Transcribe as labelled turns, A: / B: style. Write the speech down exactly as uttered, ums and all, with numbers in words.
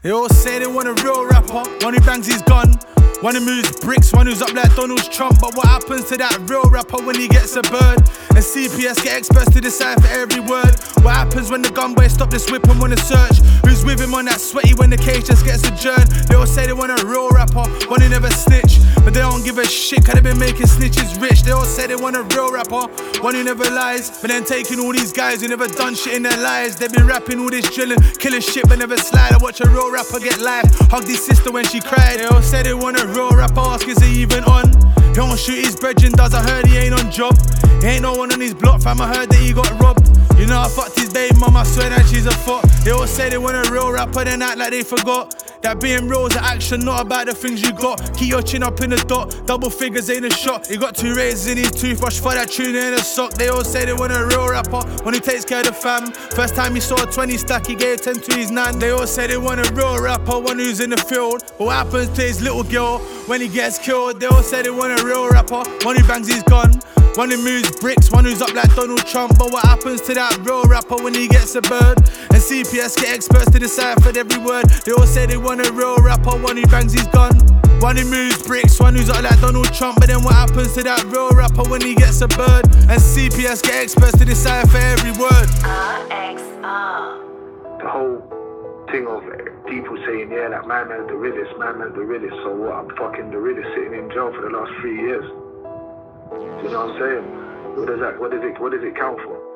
A: They all say they want a real rapper, one who bangs his gun, one who moves bricks, one who's up like Donald Trump. But what happens to that real rapper when he gets a bird? And C P S get experts to decipher every word. What happens when the gun boy stop this whip and wanna search? Who's with him on that sweaty when the cage just gets adjourned? They all say they want a real rapper, one who never snitch, but they don't give a shit cause they been making snitches rich. They all say they want a real rapper, one who never lies, but then taking all these guys who never done shit in their lives. They been rapping all this drilling, killing shit but never slide. I watch a real rapper get life, hug his sister when she cried. They all say they want a real rapper, ask is he even on? He don't shoot his brethren, does, I heard he ain't on job. He ain't no one on his block, fam, I heard that he got robbed. You know I fucked his baby mum, I swear that she's a fuck. They all say they want a real rapper, then act like they forgot that being real is an action, not about the things you got. Keep your chin up in the dot, double figures ain't a shot. He got two razors in his toothbrush for that tuna in a sock. They all say they want a real rapper, one who takes care of the fam. First time he saw a twenty stack, he gave ten to his nan. They all say they want a real rapper, one who's in the field. But what happens to his little girl when he gets killed? They all say they want a real rapper, one who bangs his gun, one who moves bricks, one who's up like Donald Trump. But what happens to that real rapper when he gets a bird? And C P S get experts to decipher every word. They all say they want a real rapper, one who bangs his gun, one who moves bricks, one who's up like Donald Trump. But then what happens to that real rapper when he gets a bird? And C P S get experts to decipher every word.
B: R X R.
C: The whole thing of people saying, yeah, like my man's the realest, my man's the realest. So what, I'm fucking the realest sitting in jail for the last three years. Do you know what I'm saying? What does that, what does it, what does it count for?